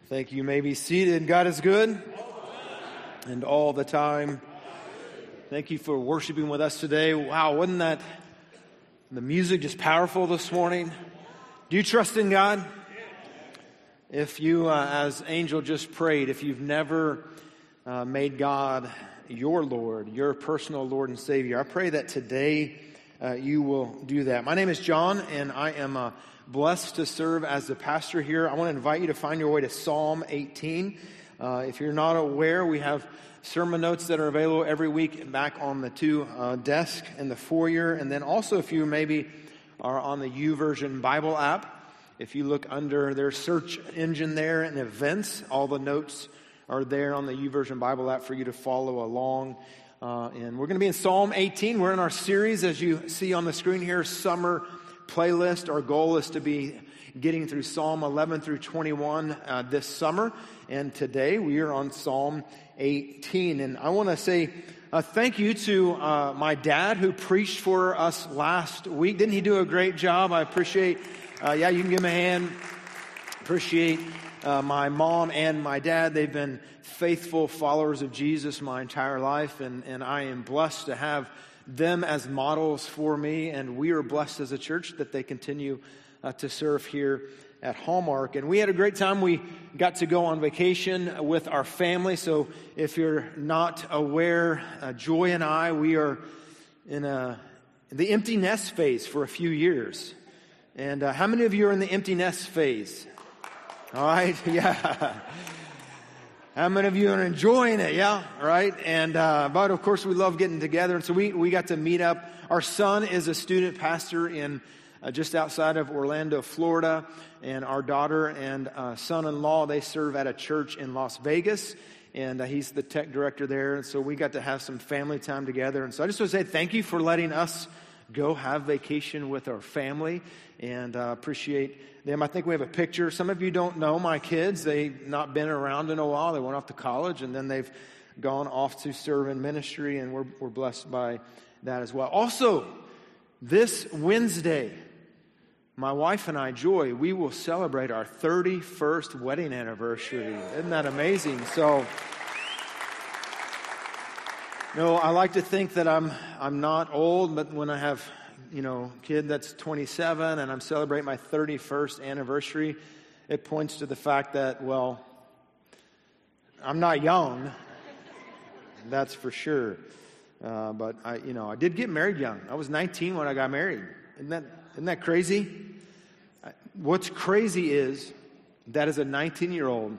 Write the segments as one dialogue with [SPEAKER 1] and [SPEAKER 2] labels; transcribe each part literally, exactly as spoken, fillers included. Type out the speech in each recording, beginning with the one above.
[SPEAKER 1] Thank you. You may be seated. God is good and all the time. Thank you for worshiping with us today. Wow, wasn't that the music just powerful this morning? Do you trust in God? If you, uh, as Angel just prayed, if you've never uh, made God your Lord, your personal Lord and Savior, I pray that today uh, you will do that. My name is John, and I am uh, blessed to serve as the pastor here. I want to invite you to find your way to Psalm eighteen. Uh, if you're not aware, we have sermon notes that are available every week back on the two uh, desk in the foyer. And then also, if you maybe are on the YouVersion Bible app, if you look under their search engine there and events, all the notes are there on the YouVersion Bible app for you to follow along. Uh, and we're going to be in Psalm eighteen. We're in our series, as you see on the screen here, Summer Playlist. Our goal is to be getting through Psalm eleven through twenty-one uh, this summer. And today we are on Psalm eighteen. And I want to say uh, thank you to uh, my dad who preached for us last week. Didn't he do a great job? I appreciate, uh, yeah, you can give him a hand. Appreciate uh, my mom and my dad. They've been faithful followers of Jesus my entire life. And, and I am blessed to have them as models for me, and we are blessed as a church that they continue uh, to serve here at Hallmark. And we had a great time. We got to go on vacation with our family. So if you're not aware, uh, Joy and I, we are in a the empty nest phase for a few years. And uh, how many of you are in the empty nest phase? All right, yeah. How many of you are enjoying it? Yeah, right? And, uh, but of course we love getting together. And so we, we got to meet up. Our son is a student pastor in uh, just outside of Orlando, Florida. And our daughter and uh, son-in-law, they serve at a church in Las Vegas. And uh, he's the tech director there. And so we got to have some family time together. And so I just want to say thank you for letting us go have vacation with our family, and uh, appreciate them. I think we have a picture. Some of you don't know my kids. They've not been around in a while. They went off to college, and then they've gone off to serve in ministry, and we're, we're blessed by that as well. Also, this Wednesday, my wife and I, Joy, we will celebrate our thirty-first wedding anniversary. Isn't that amazing? So, no, I like to think that I'm I'm not old, but when I have, you know, a kid that's twenty-seven and I'm celebrating my thirty-first anniversary, it points to the fact that, well, I'm not young, that's for sure. Uh, but I, you know, I did get married young. I was nineteen when I got married. Isn't that isn't that crazy? What's crazy is that as a nineteen-year-old,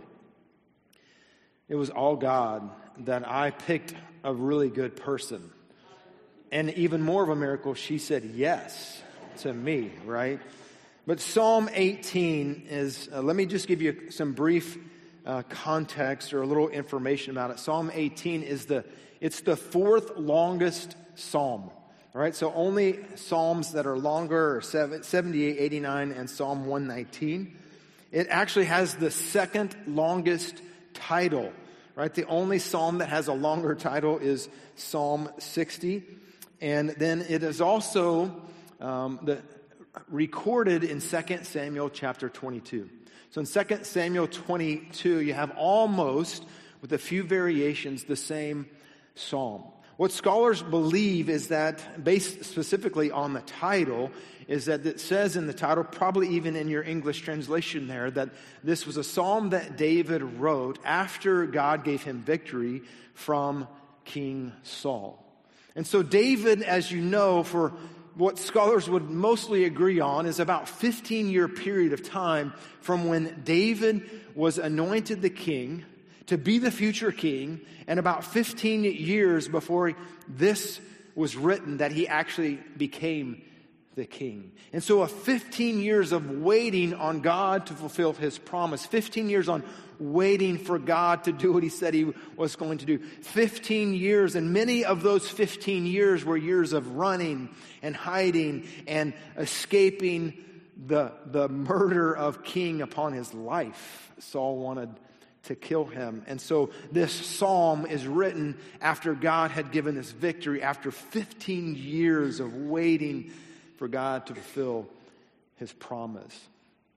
[SPEAKER 1] it was all God that I picked a really good person. And even more of a miracle, she said yes to me, right? But Psalm eighteen is, uh, let me just give you some brief uh, context or a little information about it. Psalm eighteen is the, it's the fourth longest psalm, all right? So only psalms that are longer are seventy-eight, eighty-nine, and Psalm one nineteen. It actually has the second longest title. Right, the only psalm that has a longer title is Psalm sixty. And then it is also um, the, recorded in Second Samuel chapter twenty-two. So in Second Samuel twenty-two, you have almost, with a few variations, the same psalm. What scholars believe is that, based specifically on the title, is that it says in the title, probably even in your English translation there, that this was a psalm that David wrote after God gave him victory from King Saul. And so David, as you know, for what scholars would mostly agree on, is about fifteen-year period of time from when David was anointed the king to be the future king, and about fifteen years before this was written that he actually became the king. And so a fifteen years of waiting on God to fulfill his promise. fifteen years on waiting for God to do what he said he was going to do. fifteen years, and many of those fifteen years were years of running and hiding and escaping the, the murder of king upon his life. Saul wanted to kill him. And so this psalm is written after God had given this victory, after fifteen years of waiting for God to fulfill his promise.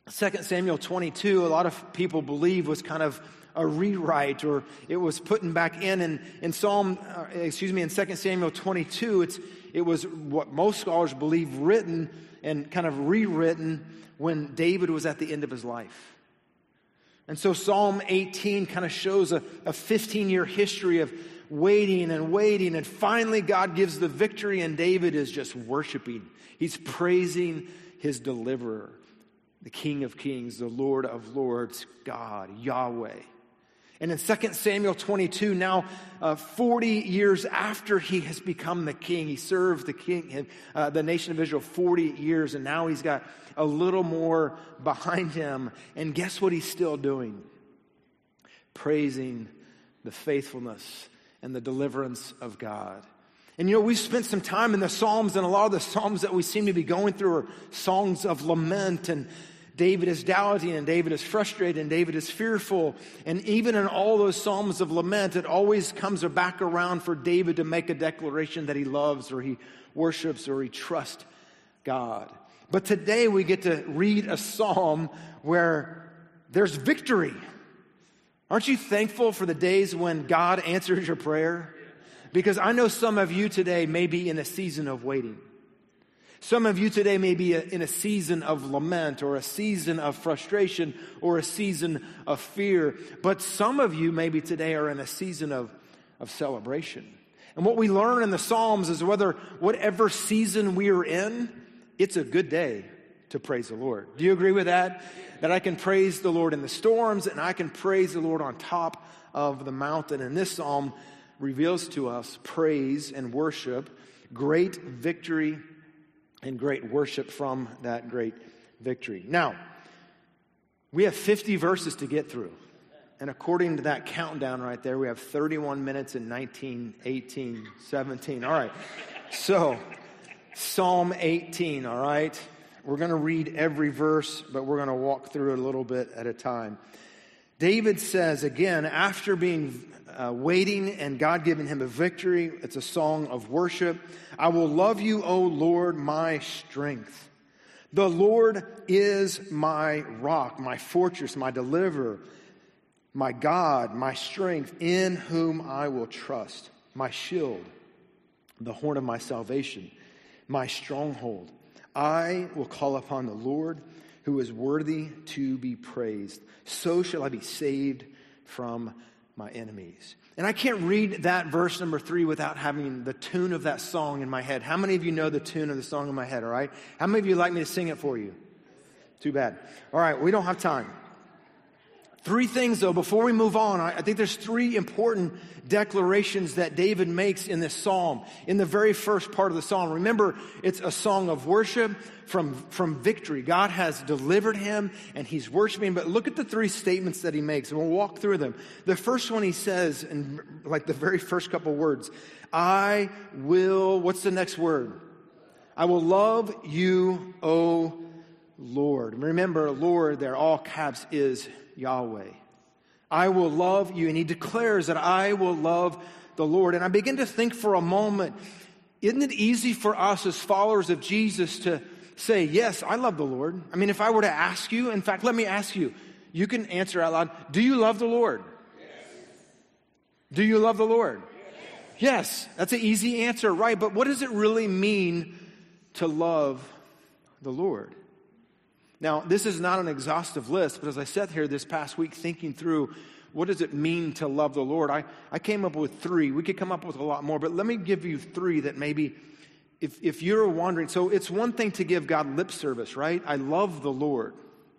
[SPEAKER 1] Second Samuel twenty-two, a lot of people believe was kind of a rewrite, or it was putting back in. And in Psalm, uh, excuse me, in Second Samuel twenty-two, it's it was what most scholars believe written and kind of rewritten when David was at the end of his life. And so Psalm eighteen kind of shows a, a fifteen-year history of waiting and waiting, and finally God gives the victory, and David is just worshiping. He's praising his deliverer, the King of Kings, the Lord of Lords, God, Yahweh. And in Second Samuel twenty-two, now uh, forty years after he has become the king, he served the king, uh, the nation of Israel forty years, and now he's got a little more behind him. And guess what he's still doing? Praising the faithfulness and the deliverance of God. And you know, we've spent some time in the Psalms, and a lot of the Psalms that we seem to be going through are songs of lament, and David is doubting, and David is frustrated, and David is fearful. And even in all those Psalms of lament, it always comes back around for David to make a declaration that he loves, or he worships, or he trusts God. But today we get to read a psalm where there's victory. Aren't you thankful for the days when God answers your prayer? Because I know some of you today may be in a season of waiting. Some of you today may be in a season of lament, or a season of frustration, or a season of fear. But some of you maybe today are in a season of, of celebration. And what we learn in the Psalms is whether whatever season we are in, it's a good day to praise the Lord. Do you agree with that? That I can praise the Lord in the storms, and I can praise the Lord on top of the mountain. And this psalm reveals to us praise and worship, great victory and great worship from that great victory. Now, we have fifty verses to get through. And according to that countdown right there, we have thirty-one minutes and nineteen, eighteen, seventeen. All right. So, Psalm eighteen, all right? We're going to read every verse, but we're going to walk through it a little bit at a time. David says, again, after being uh, waiting and God giving him a victory, it's a song of worship. I will love you, O Lord, my strength. The Lord is my rock, my fortress, my deliverer, my God, my strength, in whom I will trust, my shield, the horn of my salvation, my stronghold. I will call upon the Lord, who is worthy to be praised. So shall I be saved from my enemies. And I can't read that verse number three without having the tune of that song in my head. How many of you know the tune of the song in my head, all right? How many of you like me to sing it for you? Too bad. All right, we don't have time. Three things, though, before we move on. I think there's three important declarations that David makes in this psalm, in the very first part of the psalm. Remember, it's a song of worship from, from victory. God has delivered him, and he's worshiping. But look at the three statements that he makes, and we'll walk through them. The first one he says, in like the very first couple words, I will, what's the next word? I will love you, O Lord. Remember, Lord, there, all caps, is Yahweh. I will love you. And he declares that I will love the Lord. And I begin to think for a moment, isn't it easy for us as followers of Jesus to say, yes, I love the Lord? I mean, if I were to ask you, in fact, let me ask you, you can answer out loud, do you love the Lord? Yes. Do you love the Lord? Yes. Yes, that's an easy answer, right? But what does it really mean to love the Lord? Now, this is not an exhaustive list, but as I sat here this past week thinking through what does it mean to love the Lord, I, I came up with three. We could come up with a lot more, but let me give you three that maybe, if, if you're wondering, so it's one thing to give God lip service, right? I love the Lord.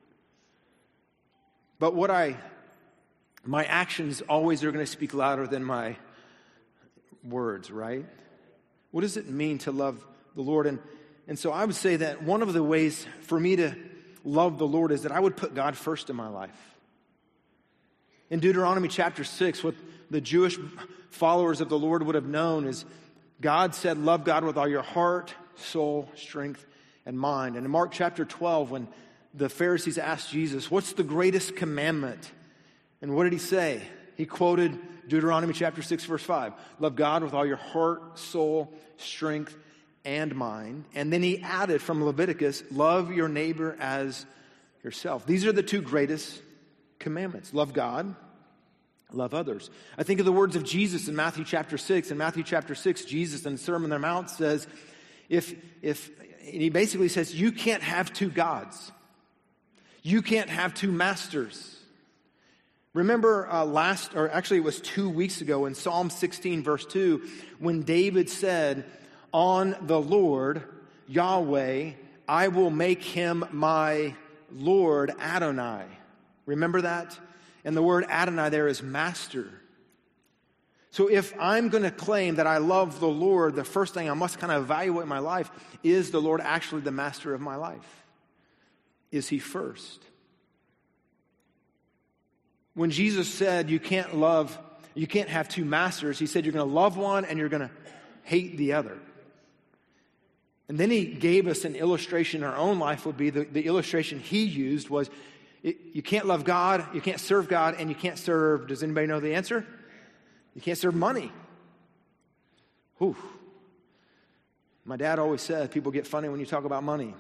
[SPEAKER 1] But what I, my actions always are going to speak louder than my words, right? What does it mean to love the Lord? And, and so I would say that one of the ways for me to love the Lord is that I would put God first in my life. In Deuteronomy chapter six, what the Jewish followers of the Lord would have known is God said, love God with all your heart, soul, strength, and mind. And in Mark chapter twelve, when the Pharisees asked Jesus, what's the greatest commandment? And what did he say? He quoted Deuteronomy chapter six, verse five. Love God with all your heart, soul, strength, and mind. And then he added from Leviticus, love your neighbor as yourself. These are the two greatest commandments. Love God, love others. I think of the words of Jesus in Matthew chapter six. In Matthew chapter six, Jesus in the Sermon on the Mount says, if, if, and he basically says, you can't have two gods. You can't have two masters. Remember uh, last, or actually it was two weeks ago in Psalm sixteen verse two, when David said, on the Lord, Yahweh, I will make him my Lord Adonai. Remember that? And the word Adonai there is master. So if I'm going to claim that I love the Lord, the first thing I must kind of evaluate in my life, is the Lord actually the master of my life? Is he first? When Jesus said you can't love, you can't have two masters, he said you're going to love one and you're going to hate the other. And then he gave us an illustration. Our own life would be the, the illustration he used was it, you can't love God, you can't serve God, and you can't serve, does anybody know the answer? You can't serve money. Whew. My dad always said people get funny when you talk about money.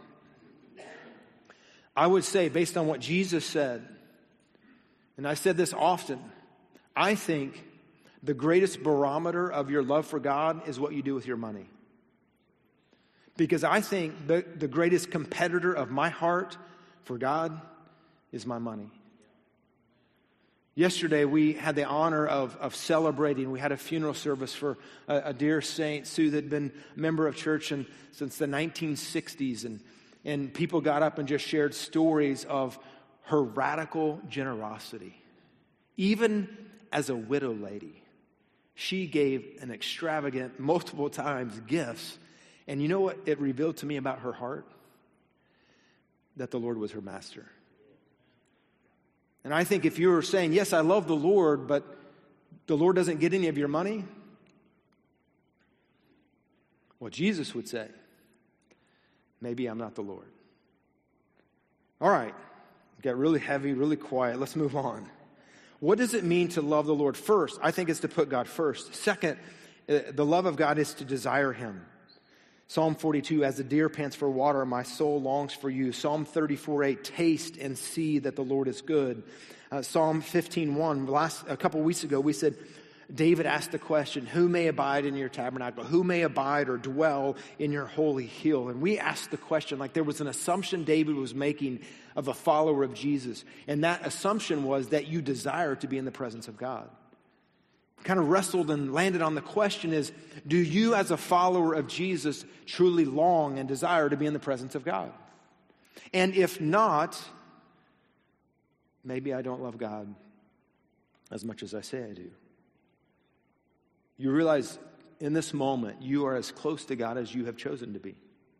[SPEAKER 1] I would say, based on what Jesus said, and I said this often, I think the greatest barometer of your love for God is what you do with your money. Because I think the, the greatest competitor of my heart for God is my money. Yesterday, we had the honor of, of celebrating. We had a funeral service for a, a dear saint, Sue, that had been a member of church in, since the nineteen sixties. And, and people got up and just shared stories of her radical generosity. Even as a widow lady, she gave an extravagant, multiple times, gifts. And you know what it revealed to me about her heart? That the Lord was her master. And I think if you were saying, yes, I love the Lord, but the Lord doesn't get any of your money, well, Jesus would say, maybe I'm not the Lord. All right, got really heavy, really quiet. Let's move on. What does it mean to love the Lord? First, I think it's to put God first. Second, the love of God is to desire him. Psalm forty-two, as the deer pants for water, my soul longs for you. Psalm thirty-four eight, taste and see that the Lord is good. Uh, Psalm fifteen one, last, a couple weeks ago, we said, David asked the question, who may abide in your tabernacle? Who may abide or dwell in your holy hill? And we asked the question, like there was an assumption David was making of a follower of Jesus. And that assumption was that you desire to be in the presence of God. Kind of wrestled and landed on the question is, do you as a follower of Jesus truly long and desire to be in the presence of God? And if not, maybe I don't love God as much as I say I do. You realize in this moment, you are as close to God as you have chosen to be.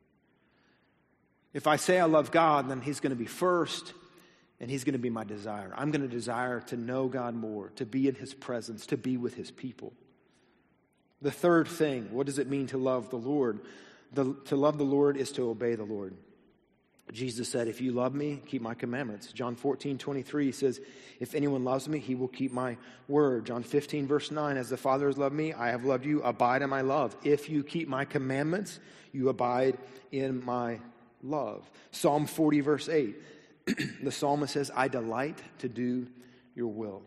[SPEAKER 1] If I say I love God, then he's going to be first. And he's going to be my desire. I'm going to desire to know God more, to be in his presence, to be with his people. The third thing, what does it mean to love the Lord? The, to love the Lord is to obey the Lord. Jesus said, if you love me, keep my commandments. John fourteen twenty-three says, if anyone loves me, he will keep my word. John fifteen verse nine, as the Father has loved me, I have loved you, abide in my love. If you keep my commandments, you abide in my love. Psalm forty verse eight, the psalmist says, I delight to do your will.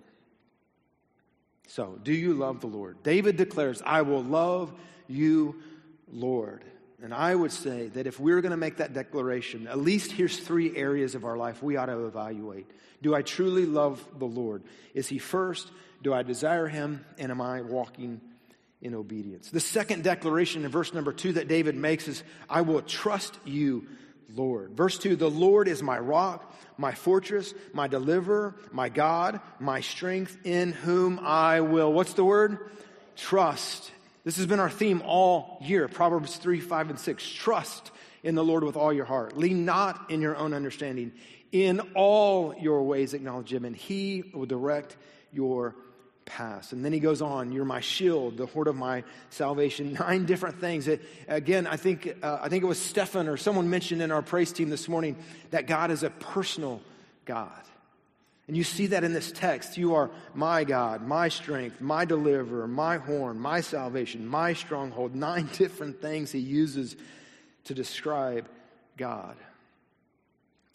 [SPEAKER 1] So, do you love the Lord? David declares, I will love you, Lord. And I would say that if we're going to make that declaration, at least here's three areas of our life we ought to evaluate. Do I truly love the Lord? Is he first? Do I desire him? And am I walking in obedience? The second declaration in verse number two that David makes is, I will trust you, Lord. Verse two, the Lord is my rock, my fortress, my deliverer, my God, my strength, in whom I will, what's the word? Trust. This has been our theme all year, Proverbs three, five, and six. Trust in the Lord with all your heart. Lean not in your own understanding. In all your ways acknowledge him, and he will direct your paths. And then he goes on, you're my shield, the horn of my salvation. Nine different things. It, again, I think uh, I think it was Stefan or someone mentioned in our praise team this morning that God is a personal God. And you see that in this text. You are my God, my strength, my deliverer, my horn, my salvation, my stronghold. Nine different things he uses to describe God.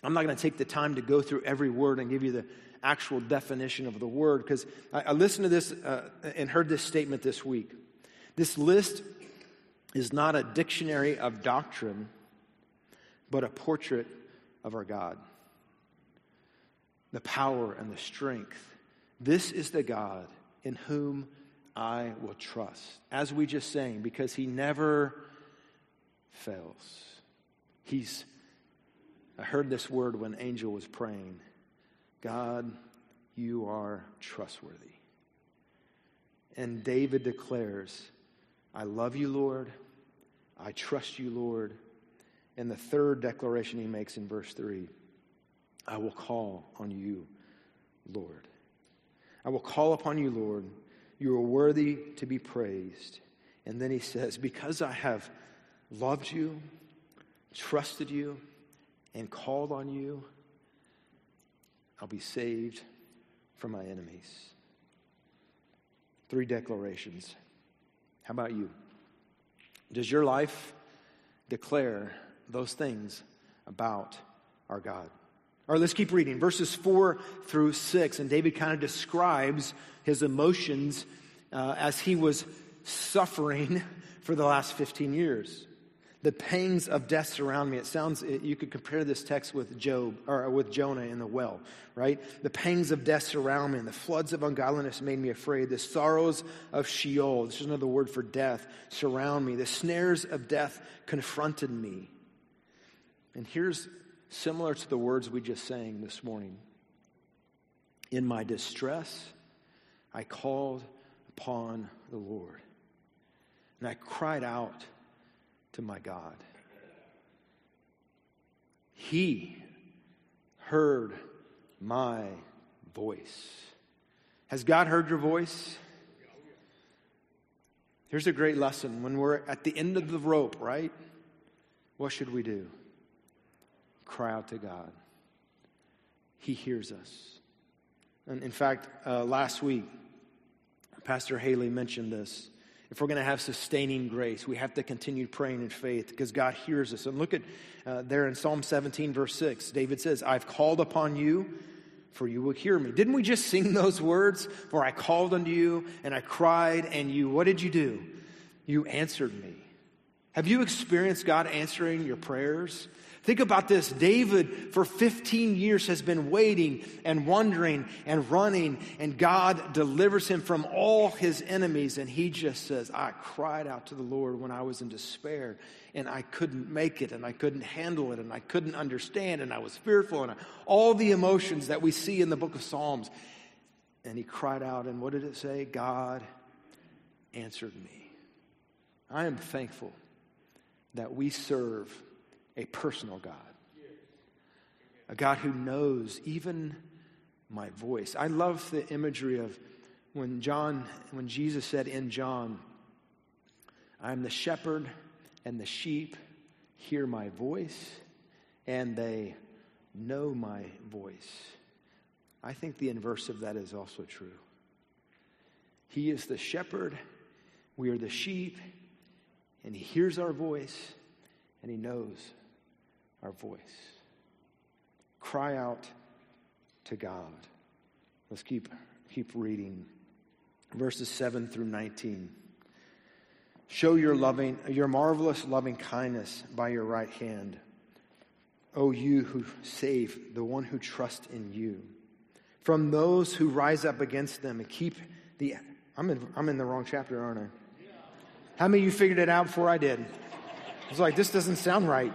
[SPEAKER 1] I'm not going to take the time to go through every word and give you the actual definition of the word, because I, I listened to this uh, and heard this statement this week. This list is not a dictionary of doctrine, but a portrait of our God. The power and the strength. This is the God in whom I will trust. As we just sang, because he never fails. He's, I heard this word when Angel was praying. God, you are trustworthy. And David declares, I love you, Lord. I trust you, Lord. And the third declaration he makes in verse three, I will call on you, Lord. I will call upon you, Lord. You are worthy to be praised. And then he says, because I have loved you, trusted you, and called on you, I'll be saved from my enemies. Three declarations. How about you? Does your life declare those things about our God? All right, let's keep reading. Verses four through six. And David kind of describes his emotions uh, as he was suffering for the last fifteen years. The pangs of death surround me. It sounds, you could compare this text with Job, or with Jonah in the well, right? The pangs of death surround me, and the floods of ungodliness made me afraid. The sorrows of Sheol, this is another word for death, surround me. The snares of death confronted me. And here's similar to the words we just sang this morning. In my distress, I called upon the Lord, and I cried out to my God. He heard my voice. Has God heard your voice? Here's a great lesson. When we're at the end of the rope, right? What should we do? Cry out to God. He hears us. And in fact, uh, last week, Pastor Haley mentioned this. If we're going to have sustaining grace, we have to continue praying in faith because God hears us. And look at uh, there in Psalm seventeen, verse six. David says, I've called upon you, for you will hear me. Didn't we just sing those words? For I called unto you, and I cried, and you, what did you do? You answered me. Have you experienced God answering your prayers? Think about this. David, for fifteen years, has been waiting and wondering and running, and God delivers him from all his enemies. And he just says, I cried out to the Lord when I was in despair, and I couldn't make it, and I couldn't handle it, and I couldn't understand, and I was fearful, and I, all the emotions that we see in the book of Psalms. And he cried out, and what did it say? God answered me. I am thankful that we serve a personal God. A God who knows even my voice. I love the imagery of when John, when Jesus said in John, I am the shepherd and the sheep hear my voice and they know my voice. I think the inverse of that is also true. He is the shepherd, we are the sheep, and he hears our voice and he knows our voice. Cry out to God. Let's keep keep reading. Verses seven through nineteen. Show your loving, your marvelous loving kindness by your right hand, O you who save the one who trusts in you, from those who rise up against them and keep the. I'm in. I'm in the wrong chapter, aren't I? How many of you figured it out before I did? I was like, this doesn't sound right.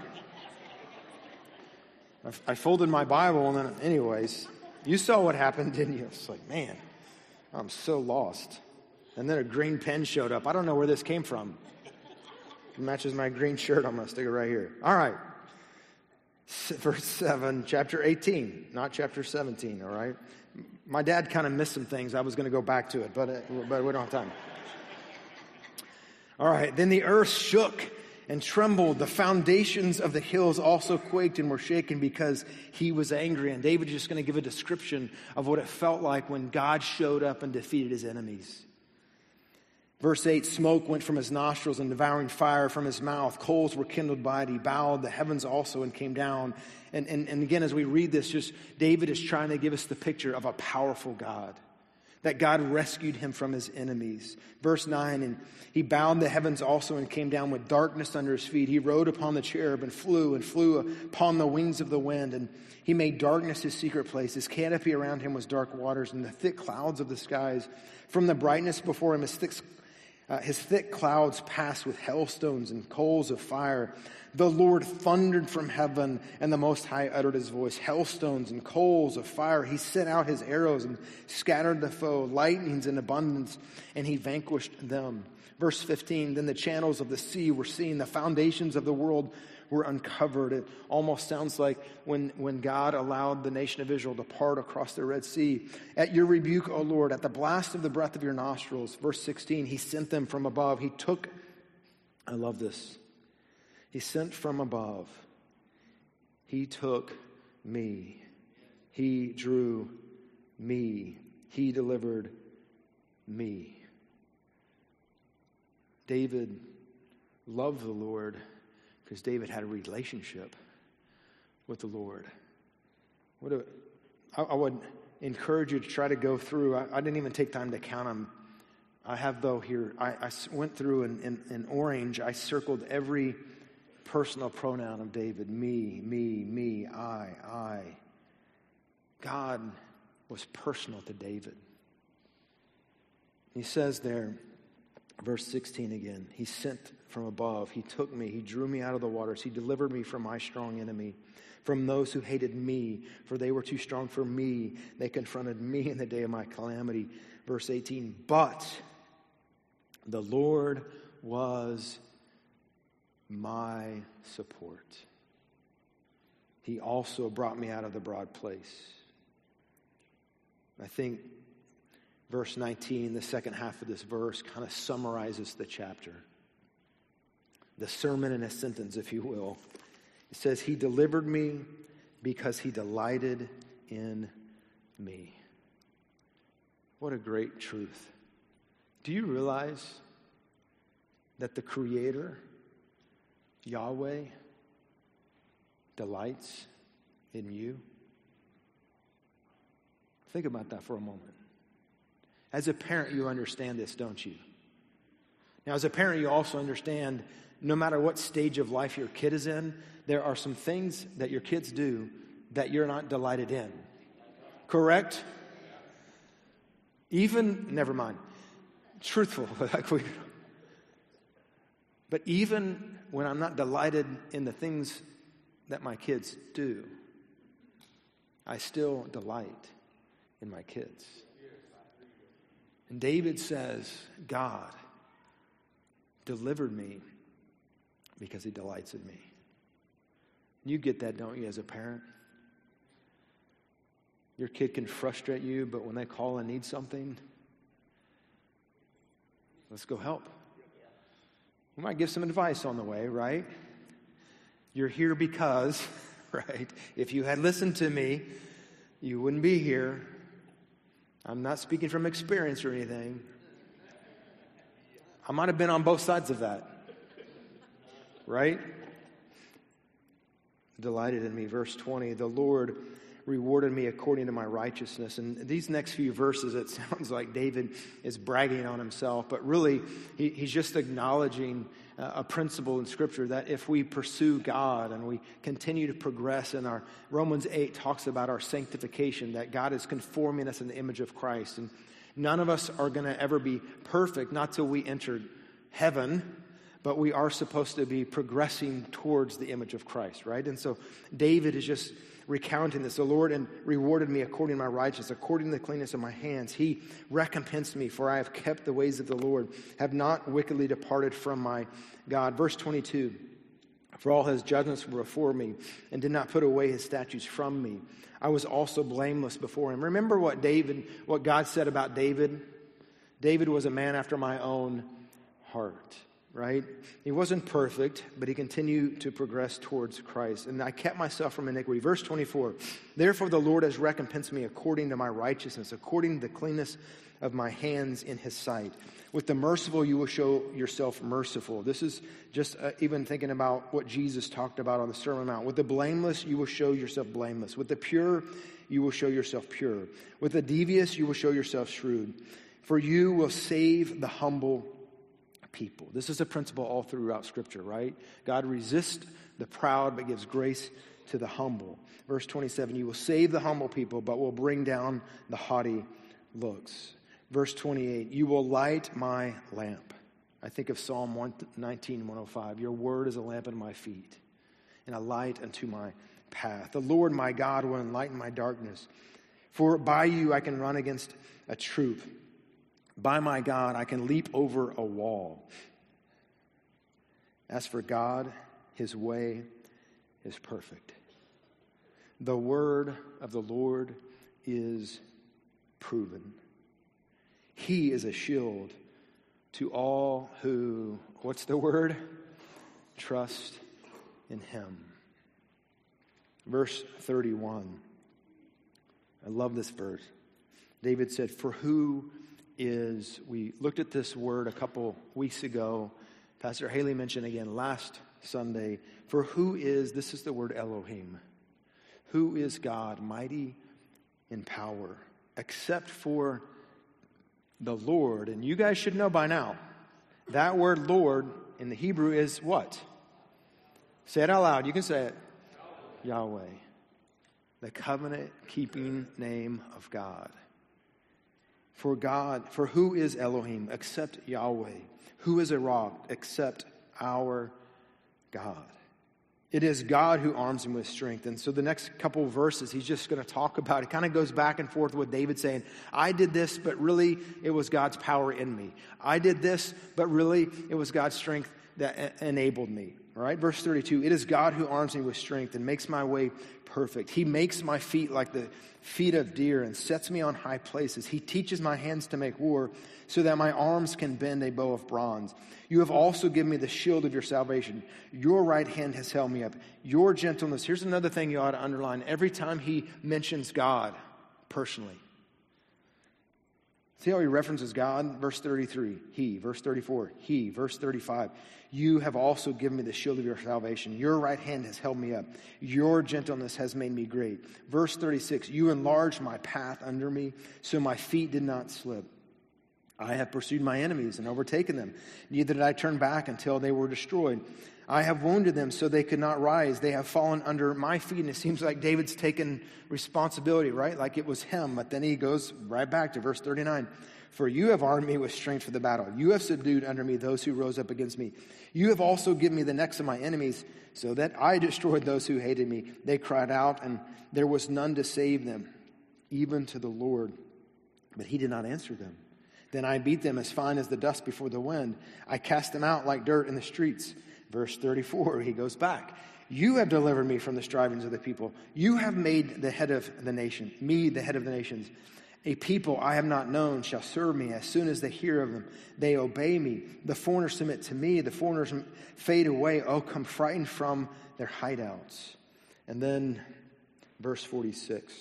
[SPEAKER 1] I folded my Bible, and then, anyways, you saw what happened, didn't you? It's like, man, I'm so lost. And then a green pen showed up. I don't know where this came from. It matches my green shirt. I'm going to stick it right here. All right. Verse seven, chapter eighteen, not chapter seventeen, all right? My dad kind of missed some things. I was going to go back to it, but, uh, but we don't have time. All right. Then the earth shook and trembled. The foundations of the hills also quaked and were shaken because he was angry. And David is just going to give a description of what it felt like when God showed up and defeated his enemies. Verse eight, smoke went from his nostrils and devouring fire from his mouth. Coals were kindled by it. He bowed the heavens also and came down. And, and, and again, as we read this, just David is trying to give us the picture of a powerful God, that God rescued him from his enemies. Verse nine, and he bowed the heavens also and came down with darkness under his feet. He rode upon the cherub and flew and flew upon the wings of the wind. And he made darkness his secret place. His canopy around him was dark waters and the thick clouds of the skies. From the brightness before him, his thick, uh, his thick clouds passed with hailstones and coals of fire. The Lord thundered from heaven, and the Most High uttered his voice. Hailstones and coals of fire. He sent out his arrows and scattered the foe. Lightnings in abundance, and he vanquished them. Verse fifteen, then the channels of the sea were seen. The foundations of the world were uncovered. It almost sounds like when, when God allowed the nation of Israel to part across the Red Sea. At your rebuke, O Lord, at the blast of the breath of your nostrils. Verse sixteen, he sent them from above. He took, I love this. He sent from above. He took me. He drew me. He delivered me. David loved the Lord because David had a relationship with the Lord. What a, I, I would encourage you to try to go through. I, I didn't even take time to count them. I have, though, here. I, I went through in, in, in orange. I circled every personal pronoun of David. Me, me, me, I, I. God was personal to David. He says there, verse sixteen again, he sent from above. He took me. He drew me out of the waters. He delivered me from my strong enemy, from those who hated me, for they were too strong for me. They confronted me in the day of my calamity. Verse eighteen, but the Lord was my support. He also brought me out of the broad place. I think verse nineteen, the second half of this verse, kind of summarizes the chapter. The sermon in a sentence, if you will. It says, he delivered me because he delighted in me. What a great truth. Do you realize that the Creator, Yahweh, delights in you? Think about that for a moment. As a parent, you understand this, don't you? Now, as a parent, you also understand no matter what stage of life your kid is in, there are some things that your kids do that you're not delighted in. Correct? Even, never mind, truthful. But even when I'm not delighted in the things that my kids do, I still delight in my kids. And David says, God delivered me because he delights in me. You get that, don't you, as a parent? Your kid can frustrate you, but when they call and need something, let's go help. We might give some advice on the way, right? You're here because, right? If you had listened to me, you wouldn't be here. I'm not speaking from experience or anything. I might have been on both sides of that. Right? Delighted in me. Verse twenty, the Lord rewarded me according to my righteousness. And these next few verses, it sounds like David is bragging on himself, but really he, he's just acknowledging uh, a principle in Scripture that if we pursue God and we continue to progress in our, Romans eight talks about our sanctification, that God is conforming us in the image of Christ. And none of us are going to ever be perfect, not till we enter heaven, but we are supposed to be progressing towards the image of Christ, right? And so David is just recounting this. The Lord and rewarded me according to my righteousness, according to the cleanness of my hands. He recompensed me, for I have kept the ways of the Lord, have not wickedly departed from my God. Verse twenty-two, for all his judgments were before me, and did not put away his statutes from me. I was also blameless before him. Remember what David, what God said about David? David was a man after my own heart. right? He wasn't perfect, but he continued to progress towards Christ. And I kept myself from iniquity. Verse twenty-four, therefore the Lord has recompensed me according to my righteousness, according to the cleanness of my hands in his sight. With the merciful, you will show yourself merciful. This is just uh, even thinking about what Jesus talked about on the Sermon on the Mount. With the blameless, you will show yourself blameless. With the pure, you will show yourself pure. With the devious, you will show yourself shrewd. For you will save the humble people. This is a principle all throughout Scripture, right? God resists the proud, but gives grace to the humble. Verse twenty-seven, you will save the humble people, but will bring down the haughty looks. Verse twenty-eight, you will light my lamp. I think of Psalm one nineteen, one oh five. Your word is a lamp unto my feet and a light unto my path. The Lord my God will enlighten my darkness. For by you I can run against a troop. By my God I can leap over a wall. As for God, his way is perfect. The word of the Lord is proven. He is a shield to all who, what's the word? Trust in him. Verse thirty-one. I love this verse. David said, for who is, we looked at this word a couple weeks ago. Pastor Haley mentioned again last Sunday. For who is, this is the word Elohim. Who is God, mighty in power, except for the Lord? And you guys should know by now, that word Lord in the Hebrew is what? Say it out loud. You can say it. Yahweh. Yahweh. The covenant-keeping name of God. For God, for who is Elohim except Yahweh? Who is a rock except our God? It is God who arms him with strength. And so the next couple of verses, he's just going to talk about, it kind of goes back and forth with David saying, I did this, but really it was God's power in me. I did this, but really it was God's strength that enabled me. All right, verse thirty-two, it is God who arms me with strength and makes my way perfect. He makes my feet like the feet of deer and sets me on high places. He teaches my hands to make war so that my arms can bend a bow of bronze. You have also given me the shield of your salvation. Your right hand has held me up. Your gentleness. Here's another thing you ought to underline. Every time he mentions God personally. See how he references God? Verse thirty-three, he. Verse thirty-four, he. Verse thirty-five, you have also given me the shield of your salvation. Your right hand has held me up. Your gentleness has made me great. Verse thirty-six, you enlarged my path under me, so my feet did not slip. I have pursued my enemies and overtaken them. Neither did I turn back until they were destroyed. I have wounded them so they could not rise. They have fallen under my feet. And it seems like David's taken responsibility, right? Like it was him. But then he goes right back to verse thirty-nine. For you have armed me with strength for the battle. You have subdued under me those who rose up against me. You have also given me the necks of my enemies so that I destroyed those who hated me. They cried out and there was none to save them, even to the Lord. But he did not answer them. Then I beat them as fine as the dust before the wind. I cast them out like dirt in the streets. Verse thirty-four, he goes back. You have delivered me from the strivings of the people. You have made the head of the nation, me the head of the nations. A people I have not known shall serve me. As soon as they hear of them, they obey me. The foreigners submit to me. The foreigners fade away. Oh, come frightened from their hideouts. And then verse forty-six.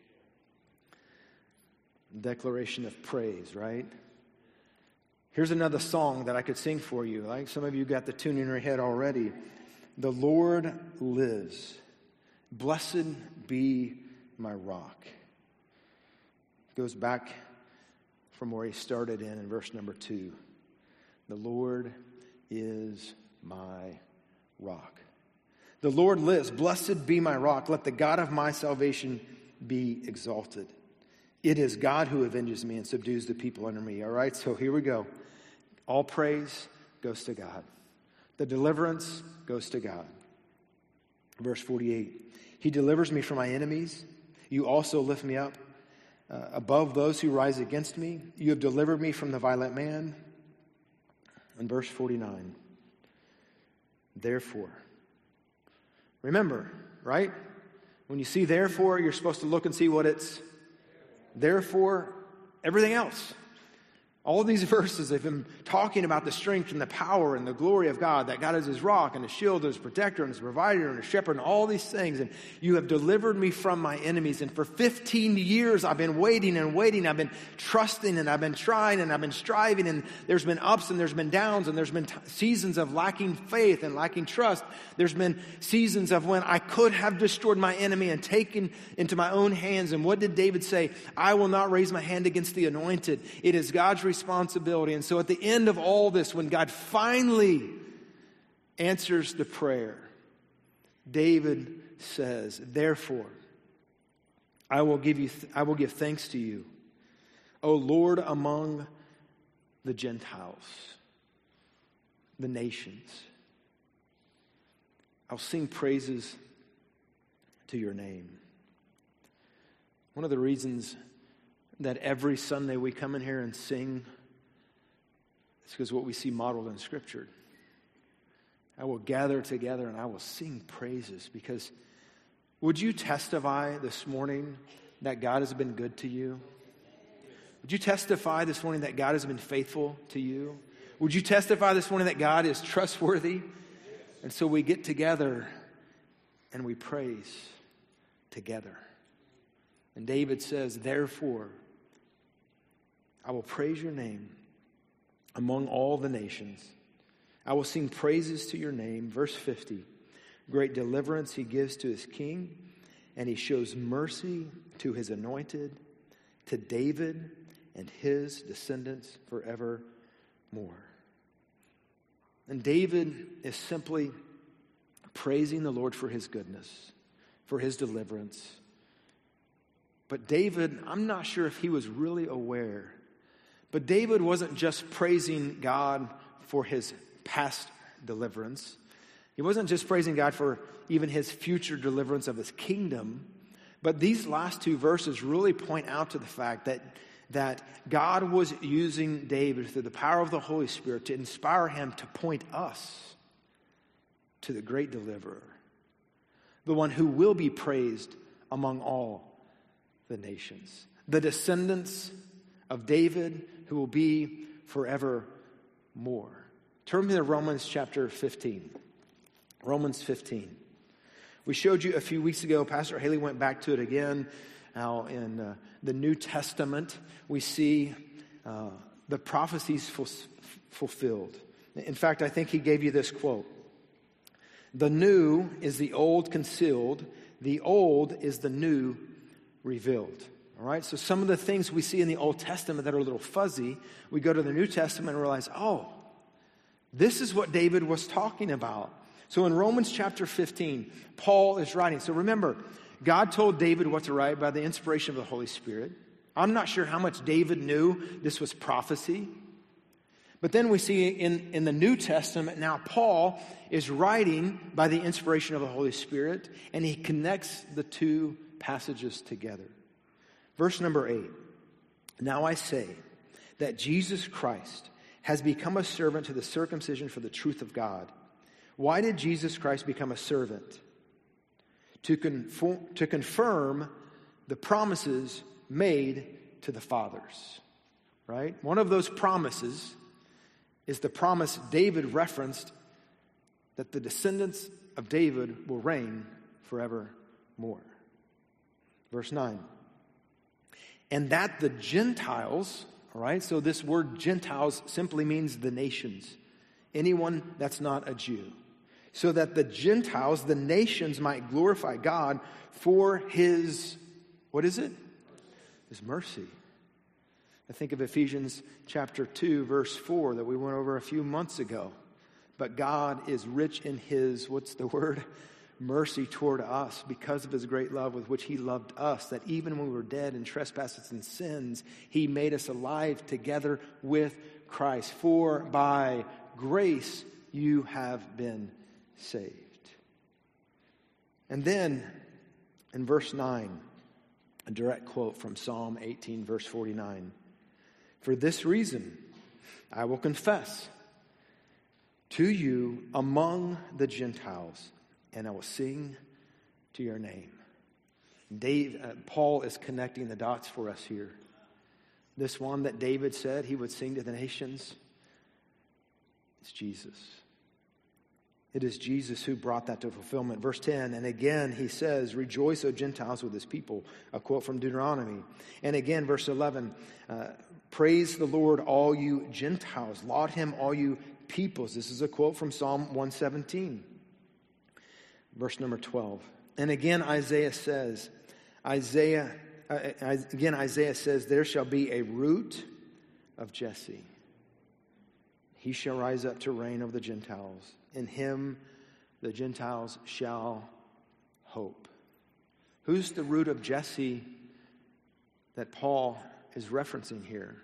[SPEAKER 1] Declaration of praise, right? Here's another song that I could sing for you. Like some of you got the tune in your head already. The Lord lives. Blessed be my rock. Goes back from where he started in in verse number two. The Lord is my rock. The Lord lives. Blessed be my rock. Let the God of my salvation be exalted. It is God who avenges me and subdues the people under me. All right, so here we go. All praise goes to God. The deliverance goes to God. Verse forty-eight. He delivers me from my enemies. You also lift me up uh, above those who rise against me. You have delivered me from the violent man. And verse forty-nine. Therefore. Remember, right? When you see therefore, you're supposed to look and see what it's. Therefore, everything else. All of these verses have been talking about the strength and the power and the glory of God, that God is his rock and his shield and his protector and his provider and his shepherd and all these things. And you have delivered me from my enemies. And for fifteen years, I've been waiting and waiting. I've been trusting and I've been trying and I've been striving. And there's been ups and there's been downs and there's been t- seasons of lacking faith and lacking trust. There's been seasons of when I could have destroyed my enemy and taken into my own hands. And what did David say? I will not raise my hand against the anointed. It is God's responsibility. And so at the end of all this, when God finally answers the prayer, David says, therefore, I will give you, th- I will give thanks to you, O Lord, among the Gentiles, the nations. I'll sing praises to your name. One of the reasons that every Sunday we come in here and sing is because what we see modeled in Scripture. I will gather together and I will sing praises, because would you testify this morning that God has been good to you? Would you testify this morning that God has been faithful to you? Would you testify this morning that God is trustworthy? And so we get together and we praise together. And David says, therefore, I will praise your name among all the nations. I will sing praises to your name. Verse fifty, great deliverance he gives to his king, and he shows mercy to his anointed, to David and his descendants forevermore. And David is simply praising the Lord for his goodness, for his deliverance. But David, I'm not sure if he was really aware, but David wasn't just praising God for his past deliverance. He wasn't just praising God for even his future deliverance of his kingdom. But these last two verses really point out to the fact that, that God was using David through the power of the Holy Spirit to inspire him to point us to the great deliverer, the one who will be praised among all the nations, the descendants of David who will be forevermore. Turn me to Romans chapter fifteen. Romans fifteen. We showed you a few weeks ago, Pastor Haley went back to it again. Now in uh, the New Testament, we see uh, the prophecies ful- fulfilled. In fact, I think he gave you this quote. The new is the old concealed. The old is the new revealed. All right, so some of the things we see in the Old Testament that are a little fuzzy, we go to the New Testament and realize, oh, this is what David was talking about. So in Romans chapter fifteen, Paul is writing. So remember, God told David what to write by the inspiration of the Holy Spirit. I'm not sure how much David knew this was prophecy. But then we see in, in the New Testament, now Paul is writing by the inspiration of the Holy Spirit, and he connects the two passages together. Verse number eight. Now I say that Jesus Christ has become a servant to the circumcision for the truth of God. Why did Jesus Christ become a servant? To conform, to confirm the promises made to the fathers. Right? One of those promises is the promise David referenced that the descendants of David will reign forevermore. Verse nine. And that the Gentiles, all right, so this word Gentiles simply means the nations. Anyone that's not a Jew. So that the Gentiles, the nations, might glorify God for his, what is it? His mercy. I think of Ephesians chapter two, verse four that we went over a few months ago. But God is rich in his, what's the word? Mercy toward us because of his great love with which he loved us, that even when we were dead in trespasses and sins, he made us alive together with Christ. For by grace you have been saved. And then in verse nine, a direct quote from Psalm eighteen, verse forty-nine. For this reason, I will confess to you among the Gentiles, and I will sing to your name. Dave, uh, Paul is connecting the dots for us here. This one that David said he would sing to the nations, it's Jesus. It is Jesus who brought that to fulfillment. Verse ten, and again he says, rejoice, O Gentiles, with his people. A quote from Deuteronomy. And again, verse eleven, uh, praise the Lord, all you Gentiles. Laud him, all you peoples. This is a quote from Psalm one seventeen. Verse number twelve. And again Isaiah says, Isaiah, uh, again Isaiah says, there shall be a root of Jesse. He shall rise up to reign over the Gentiles. In him the Gentiles shall hope. Who's the root of Jesse that Paul is referencing here?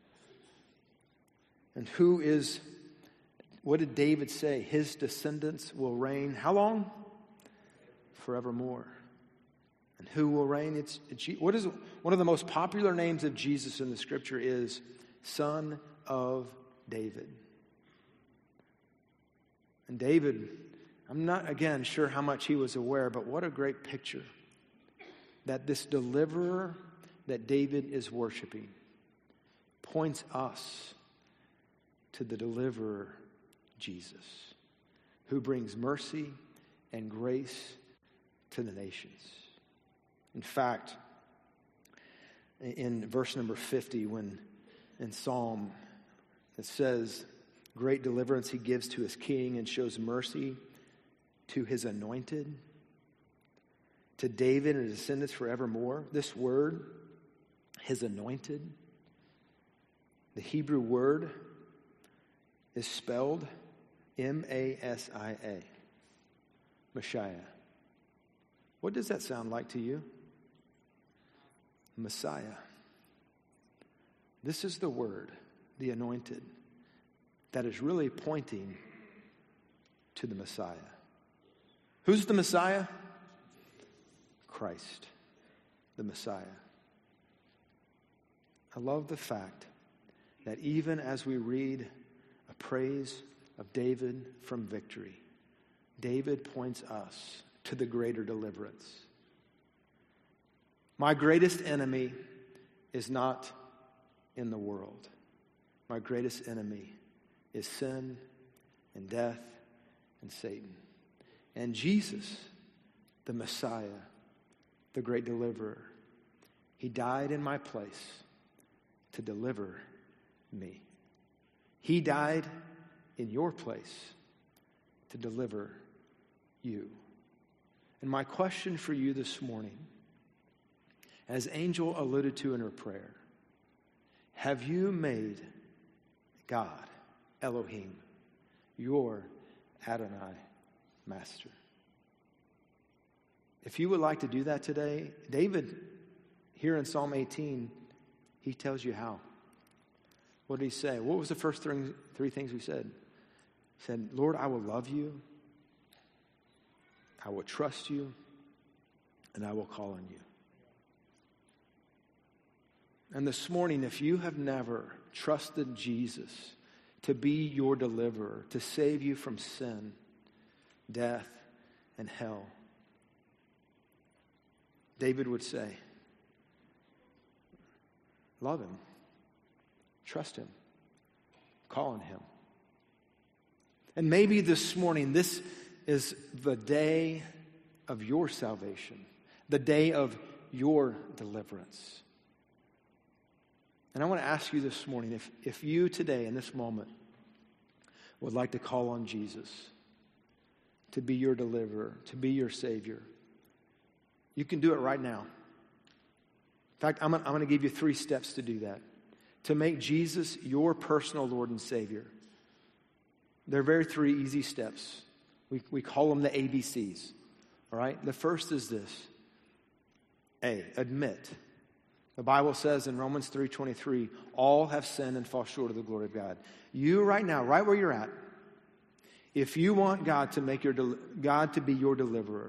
[SPEAKER 1] And who is, what did David say? His descendants will reign how long? Forevermore. And who will reign? It's, it's what is one of the most popular names of Jesus in the scripture is Son of David. And David, I'm not, again, sure how much he was aware, but what a great picture that this deliverer that David is worshiping points us to the deliverer, Jesus, who brings mercy and grace to the nations. In fact, in verse number fifty, when in Psalm it says, great deliverance he gives to his king and shows mercy to his anointed, to David and his descendants forevermore. This word, his anointed, the Hebrew word is spelled M A S I A, Messiah. What does that sound like to you? Messiah. This is the word, the anointed, that is really pointing to the Messiah. Who's the Messiah? Christ, the Messiah. I love the fact that even as we read a praise of David from victory, David points us to the greater deliverance. My greatest enemy is not in the world. My greatest enemy is sin and death and Satan. And Jesus, the Messiah, the great deliverer, he died in my place to deliver me. He died in your place to deliver you. And my question for you this morning, as Angel alluded to in her prayer, have you made God, Elohim, your Adonai Master? If you would like to do that today, David, here in Psalm eighteen, he tells you how. What did he say? What was the first three, three things he said? He said, Lord, I will love you, I will trust you, and I will call on you. And this morning, if you have never trusted Jesus to be your deliverer, to save you from sin, death, and hell, David would say, love him, trust him, call on him. And maybe this morning, this is the day of your salvation, the day of your deliverance. And I want to ask you this morning, if, if you today, in this moment, would like to call on Jesus to be your deliverer, to be your Savior, you can do it right now. In fact, I'm, I'm going to give you three steps to do that, to make Jesus your personal Lord and Savior. They're very three easy steps. We, we call them the A B Cs, all right? The first is this. A, admit. The Bible says in Romans three twenty-three, all have sinned and fall short of the glory of God. You right now, right where you're at, if you want God to make your del- God to be your deliverer,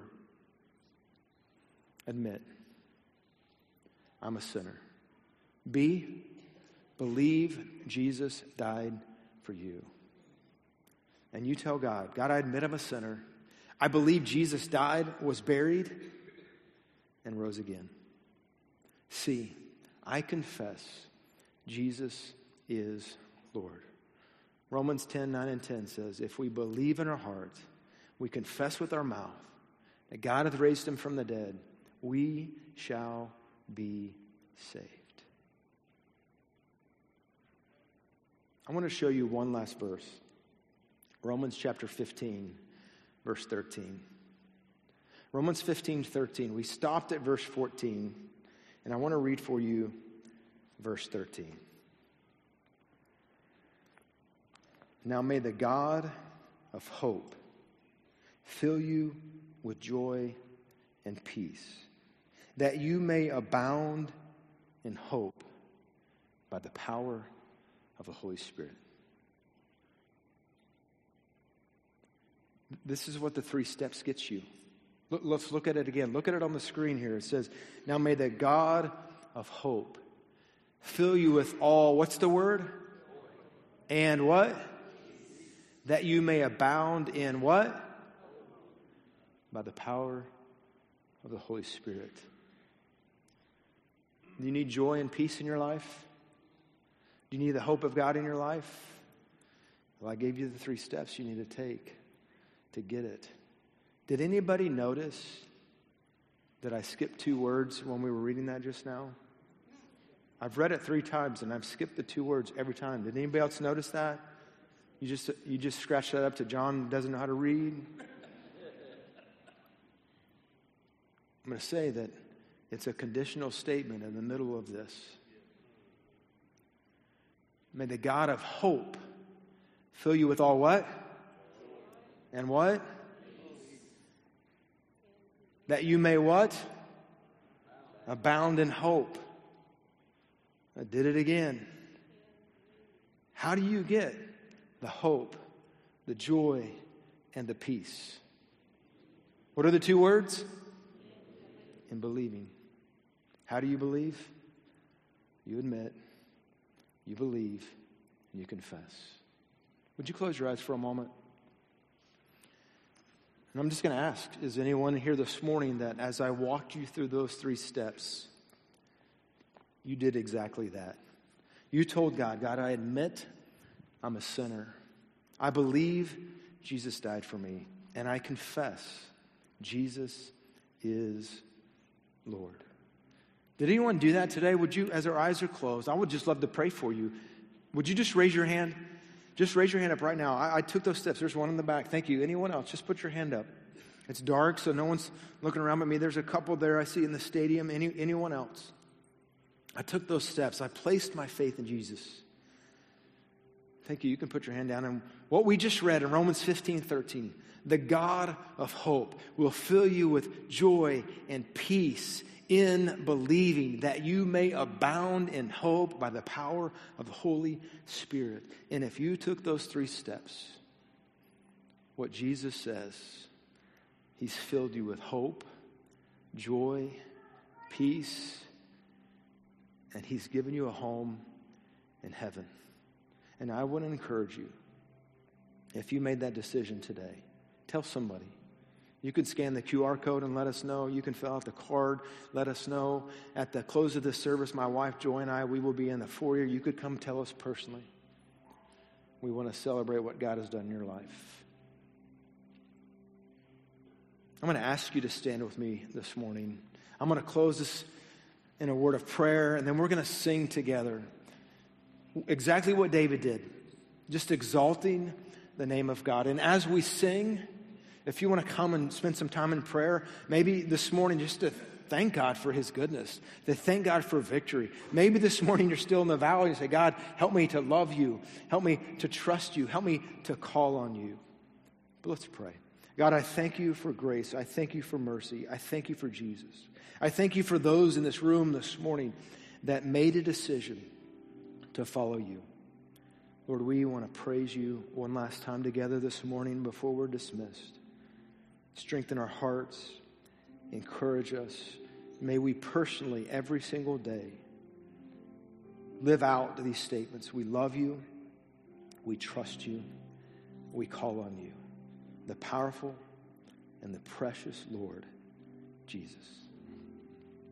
[SPEAKER 1] admit, I'm a sinner. B, believe Jesus died for you. And you tell God, God, I admit I'm a sinner. I believe Jesus died, was buried, and rose again. C, I confess Jesus is Lord. Romans ten, nine and ten says, if we believe in our heart, we confess with our mouth that God hath raised him from the dead, we shall be saved. I want to show you one last verse. Romans chapter fifteen, verse thirteen. Romans fifteen, thirteen. We stopped at verse fourteen, and I want to read for you verse thirteen. Now may the God of hope fill you with joy and peace, that you may abound in hope by the power of the Holy Spirit. This is what the three steps gets you. Look, let's look at it again. Look at it on the screen here. It says, now may the God of hope fill you with all, what's the word? And what? That you may abound in what? By the power of the Holy Spirit. Do you need joy and peace in your life? Do you need the hope of God in your life? Well, I gave you the three steps you need to take to get it. Did anybody notice that I skipped two words when we were reading that just now? I've read it three times and I've skipped the two words every time. Did anybody else notice that? You just you just scratched that up to John doesn't know how to read? I'm going to say that it's a conditional statement in the middle of this. May the God of hope fill you with all what? And what? That you may what? Abound in hope. I did it again. How do you get the hope, the joy, and the peace? What are the two words? In believing. How do you believe? You admit, you believe, and you confess. Would you close your eyes for a moment? And I'm just going to ask, is anyone here this morning that as I walked you through those three steps, you did exactly that? You told God, God, I admit I'm a sinner. I believe Jesus died for me. And I confess Jesus is Lord. Did anyone do that today? Would you, as our eyes are closed, I would just love to pray for you. Would you just raise your hand? Just raise your hand up right now. I, I took those steps. There's one in the back. Thank you. Anyone else? Just put your hand up. It's dark, so no one's looking around but me. There's a couple there I see in the stadium. Any, anyone else? I took those steps. I placed my faith in Jesus. Thank you. You can put your hand down. And what we just read in Romans fifteen, thirteen, the God of hope will fill you with joy and peace in believing, that you may abound in hope by the power of the Holy Spirit. And if you took those three steps, what Jesus says, he's filled you with hope, joy, peace, and he's given you a home in heaven. And I want to encourage you, if you made that decision today, tell somebody. You can scan the Q R code and let us know. You can fill out the card, let us know. At the close of this service, my wife Joy and I, we will be in the foyer. You could come tell us personally. We want to celebrate what God has done in your life. I'm going to ask you to stand with me this morning. I'm going to close this in a word of prayer, and then we're going to sing together exactly what David did, just exalting the name of God. And as we sing, if you want to come and spend some time in prayer, maybe this morning just to thank God for his goodness, to thank God for victory. Maybe this morning you're still in the valley and say, God, help me to love you. Help me to trust you. Help me to call on you. But let's pray. God, I thank you for grace. I thank you for mercy. I thank you for Jesus. I thank you for those in this room this morning that made a decision to follow you. Lord, we want to praise you one last time together this morning before we're dismissed. Strengthen our hearts, encourage us. May we personally, every single day, live out these statements. We love you, we trust you, we call on you, the powerful and the precious Lord Jesus.